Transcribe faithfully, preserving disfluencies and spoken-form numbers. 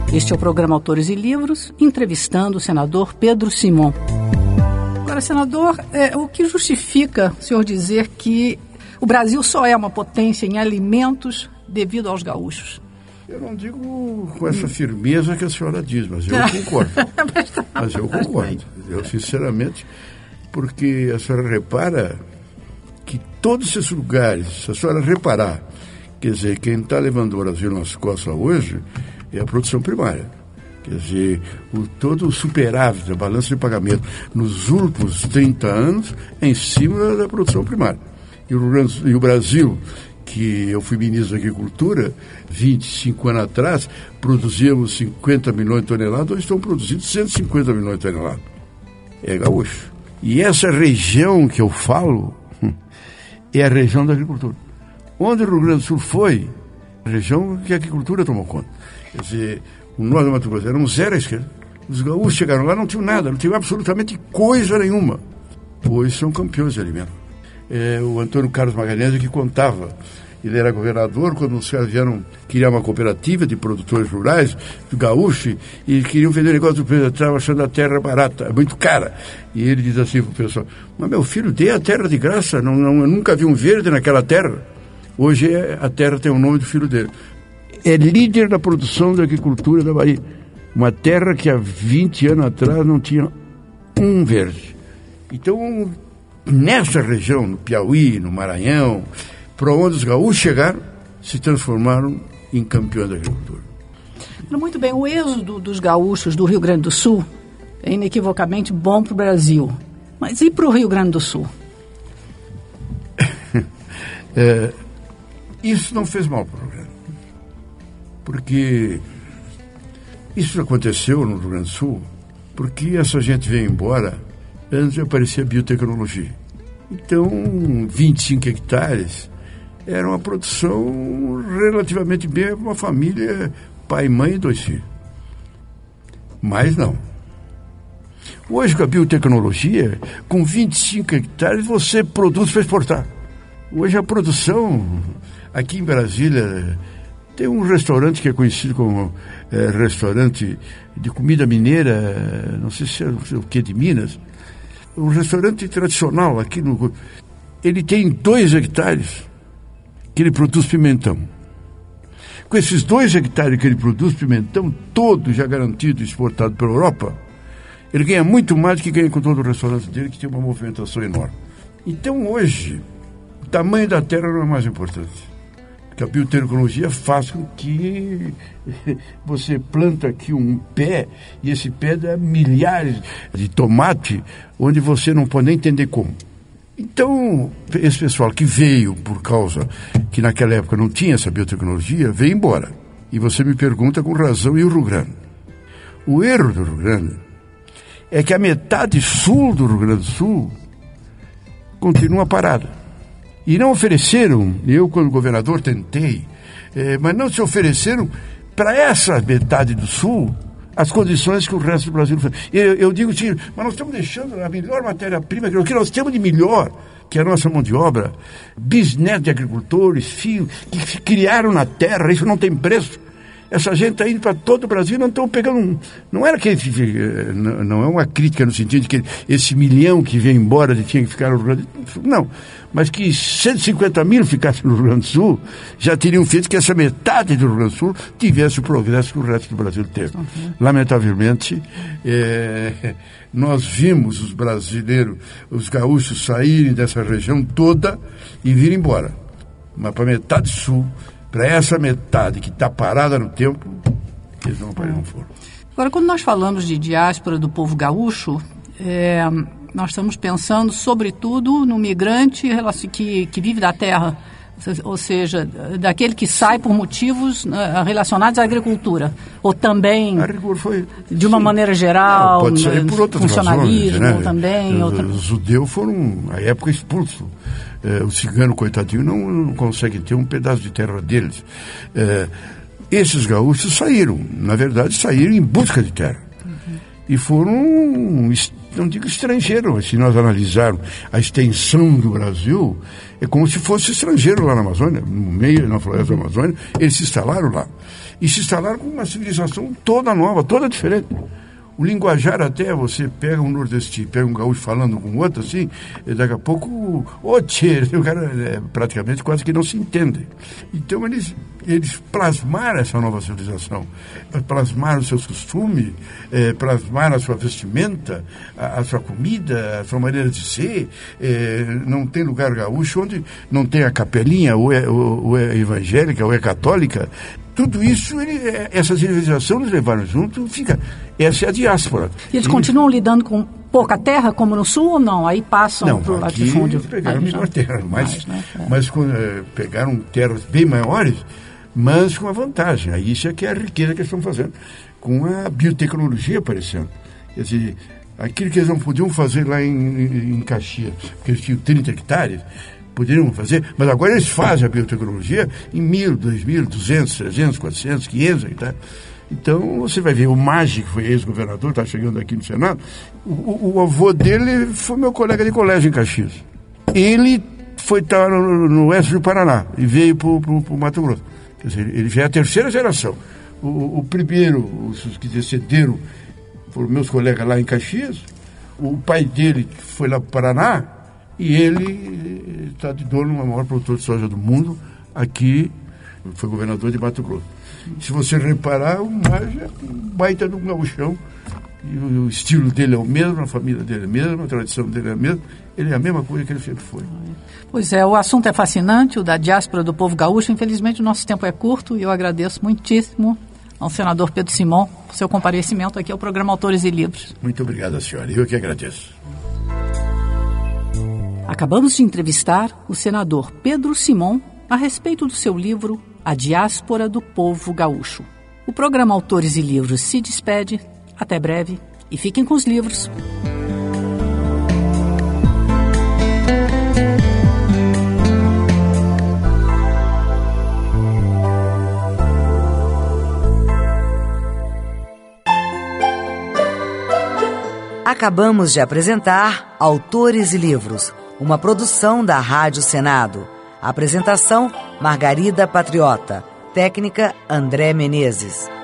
Este é o programa Autores e Livros, entrevistando o senador Pedro Simon. Agora, senador, é, o que justifica o senhor dizer que o Brasil só é uma potência em alimentos devido aos gaúchos? Eu não digo com essa firmeza que a senhora diz, mas eu concordo. Mas eu concordo. Eu, sinceramente, porque a senhora repara que todos esses lugares, se a senhora reparar, quer dizer, quem está levando o Brasil nas costas hoje é a produção primária. Quer dizer, o, todo o superávit da balança de pagamento nos últimos trinta anos é em cima da produção primária. E o, e o Brasil, que eu fui ministro da Agricultura, vinte e cinco anos atrás, produzíamos cinquenta milhões de toneladas, hoje estão produzindo cento e cinquenta milhões de toneladas. É gaúcho. E essa região que eu falo é a região da agricultura. Onde o Rio Grande do Sul foi, a região que a agricultura tomou conta. Quer dizer, o norte do Mato Grosso era um zero à esquerda. Os gaúchos chegaram lá, não tinham nada, não tinham absolutamente coisa nenhuma. Hoje são campeões de alimento. É, o Antônio Carlos Magalhães que contava, ele era governador, quando os caras vieram criar uma cooperativa de produtores rurais, do gaúcho, e queriam vender negócio do preço, estavam achando a terra barata, muito cara. E ele diz assim para o pessoal, mas meu filho, dê a terra de graça, não, não, eu nunca vi um verde naquela terra. Hoje é, a terra tem o nome do filho dele. É líder da produção da agricultura da Bahia. Uma terra que há vinte anos atrás não tinha um verde. Então, nessa região, no Piauí, no Maranhão, para onde os gaúchos chegaram, se transformaram em campeões da agricultura. Muito bem, o êxodo dos gaúchos do Rio Grande do Sul é inequivocamente bom para o Brasil. Mas e para o Rio Grande do Sul? é, isso não fez mal para o Rio Grande. Porque isso aconteceu no Rio Grande do Sul porque essa gente veio embora antes de aparecer a biotecnologia. Então, vinte e cinco hectares era uma produção relativamente bem para uma família, pai, mãe e dois filhos. Mas não. Hoje, com a biotecnologia, com vinte e cinco hectares, você produz para exportar. Hoje a produção, aqui em Brasília, tem um restaurante que é conhecido como é, restaurante de comida mineira, não sei se é não sei o que de Minas, um restaurante tradicional aqui no... Ele tem dois hectares que ele produz pimentão. Com esses dois hectares que ele produz pimentão, todo já garantido e exportado para a Europa, ele ganha muito mais do que ganha com todo o restaurante dele, que tem uma movimentação enorme. Então hoje, o tamanho da terra não é mais importante. Porque a biotecnologia faz com que você planta aqui um pé e esse pé dá milhares de tomate, onde você não pode nem entender como. Então, esse pessoal que veio por causa que naquela época não tinha essa biotecnologia, veio embora. E você me pergunta com razão, e o Rio Grande? O erro do Rio Grande é que a metade sul do Rio Grande do Sul continua parada. E não ofereceram, eu quando governador tentei, eh, mas não se ofereceram para essa metade do sul as condições que o resto do Brasil faz. Eu, eu digo assim, mas nós estamos deixando a melhor matéria-prima, o que nós temos de melhor, que é a nossa mão de obra, bisnetos de agricultores, filhos, que criaram na terra, isso não tem preço. Essa gente está indo para todo o Brasil, não estão pegando um... Não era que... Não, não é uma crítica no sentido de que esse milhão que veio embora tinha que ficar no Rio Grande do Sul. Não. Mas que cento e cinquenta mil ficassem no Rio Grande do Sul, já teriam feito que essa metade do Rio Grande do Sul tivesse o progresso que o resto do Brasil teve. Uhum. Lamentavelmente, é, nós vimos os brasileiros, os gaúchos saírem dessa região toda e virem embora. Mas para a metade sul... Para essa metade que está parada no tempo, eles não, não foram. Agora, quando nós falamos de diáspora do povo gaúcho, é, nós estamos pensando, sobretudo, no migrante que, que vive da terra, ou seja, daquele que sai por motivos uh, relacionados à agricultura, ou também, foi, de uma sim. maneira geral, não, pode sair por outras funcionalismo razões, né? também. Os, outra... os judeus foram, à época, expulsos. É, o cigano, coitadinho, não, não consegue ter um pedaço de terra deles. É, esses gaúchos saíram, na verdade, saíram em busca de terra. Uhum. E foram, não digo estrangeiro, mas se nós analisarmos a extensão do Brasil, é como se fosse estrangeiro lá na Amazônia, no meio, na floresta da Amazônia, eles se instalaram lá. e se instalaram com uma civilização toda nova, toda diferente. O linguajar até, você pega um nordestino, pega um gaúcho falando com outro, assim, e daqui a pouco, ô tchê, o cara é, praticamente quase que não se entende. Então eles, eles plasmaram essa nova civilização, plasmaram os seus costumes, é, plasmaram a sua vestimenta, a, a sua comida, a sua maneira de ser. É, não tem lugar gaúcho onde não tem a capelinha, ou é, ou, ou é evangélica, ou é católica. Tudo isso, ele, essa civilização eles levaram junto, fica, essa é a diáspora. E eles e continuam eles... lidando com pouca terra, como no sul, ou não? Aí passam para o latifúndio? Não, pegaram menor terra, mas, mais, né? é. mas com, é, pegaram terras bem maiores, mas com a vantagem. Aí isso é que é a riqueza que eles estão fazendo, com a biotecnologia aparecendo. Quer dizer, aquilo que eles não podiam fazer lá em, em, em Caxias, porque eles tinham trinta hectares, poderiam fazer, mas agora eles fazem a biotecnologia em mil, dois mil, duzentos, trezentos, quatrocentos, quinhentos hectares. Então, você vai ver, o Maggi, que foi ex-governador, está chegando aqui no Senado, o, o, o avô dele foi meu colega de colégio em Caxias. Ele foi estar no, no oeste do Paraná e veio para o Mato Grosso. Quer dizer, ele já é a terceira geração. O, o primeiro, os que descenderam, foram meus colegas lá em Caxias. O pai dele foi lá para o Paraná, e ele está de dono no maior produtor de soja do mundo, aqui, foi governador de Mato Grosso. Se você reparar, o Maggi é um baita de um gaúchão, e o, o estilo dele é o mesmo, a família dele é a mesma, a tradição dele é a mesma, ele é a mesma coisa que ele sempre foi. Pois é, o assunto é fascinante, o da diáspora do povo gaúcho. Infelizmente o nosso tempo é curto e eu agradeço muitíssimo ao senador Pedro Simon por seu comparecimento aqui ao programa Autores e Livros. Muito obrigado, senhora, eu que agradeço. Acabamos de entrevistar o senador Pedro Simon a respeito do seu livro A Diáspora do Povo Gaúcho. O programa Autores e Livros se despede. Até breve e fiquem com os livros. Acabamos de apresentar Autores e Livros, uma produção da Rádio Senado. Apresentação, Margarida Patriota. Técnica, André Menezes.